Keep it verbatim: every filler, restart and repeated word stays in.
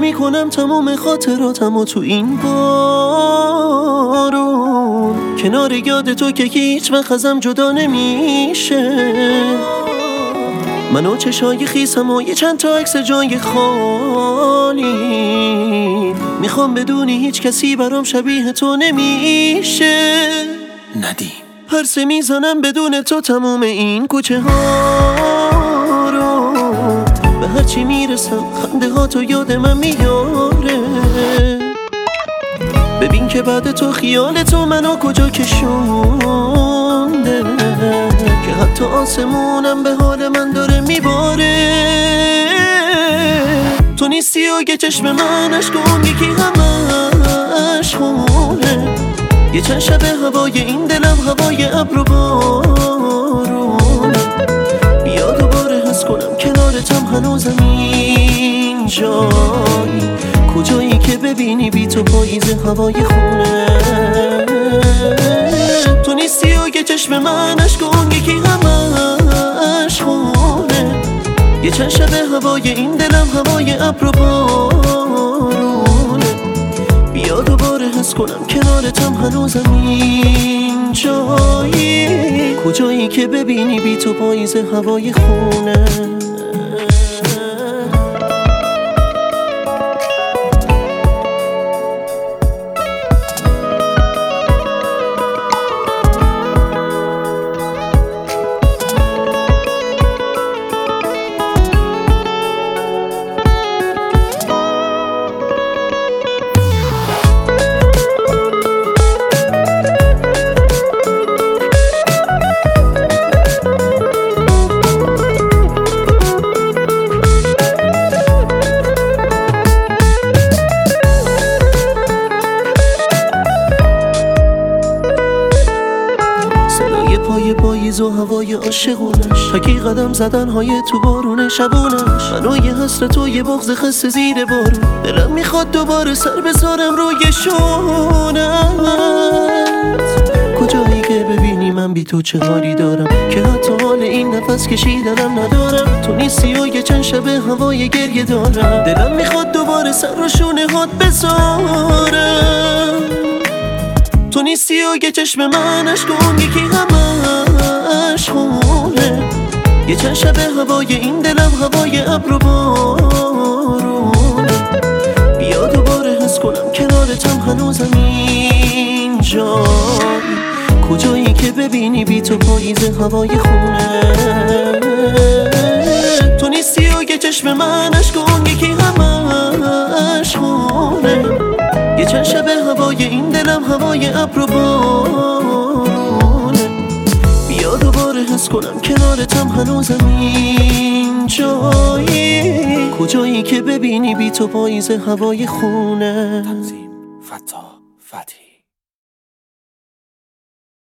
میکنم تمام خاطراتم و تو این بارون کنار یاد تو که هیچ وقت ازم جدا نمیشه. من و چشای خیسم و یه چند تا عکس جای خالی میخوام بدونی هیچ کسی برام شبیه تو نمیشه. ندیم پرسه میزنم بدون تو تموم این کوچه ها رو، به هرچی میرسم خنده ها تو یاد من میاره. ببین که بعد تو خیال تو منو کجا کشونده که حتی آسمونم به حال من داره میباره. تو نیستی و یه چشم من اشکون یکی همش خونه، یه چند شب هوای این دلم هوای ابر و بارونه. بیا دوباره حس کنم کنارتم هنوزم اینجایی، کجایی که ببینی بی تو پاییز هوای خونه. تو نیستی و یه چشم من اشکون یکی همش خونه، یه چند شب هوای این دلم هوای ابر و بارونه. بیا دوباره حس کنم کنارتم هنوزم اینجایی، کجایی که ببینی بی تو پاییز هوای خونه. پای پاییز و هوای عاشقونش، تکی قدم زدن های تو بارون شبونش، منو یه حسرت و یه بغض خسته زیر بارون، دلم میخواد دوباره سر بذارم روی شونت. کجایی که ببینی من بی تو چه حالی دارم که حتی حال این نفس کشیدنم ندارم. تو نیستی و یه چند شب هوای گریه دارم، دلم میخواد دوباره سر رو شونه هات بذارم. تو نیستی و یه چشم من اشکون یکی همش خونه، یه چند شب هوای این دلم هوای ابر و بارونه. بیا دوباره حس کنم کنارتم هنوزم اینجایی، کجایی که ببینی بی تو پاییز هوای خونه. تو نیستی و یه چشم من اشکون یکی همش خونه، یه چند شب هوای این دلم هوای ابر و بارونه. بیا دوباره حس کنم کنارتم هنوزم اینجایی، کجایی که ببینی بی تو پاییز هوای خونه. تنظیم فتا فتحی.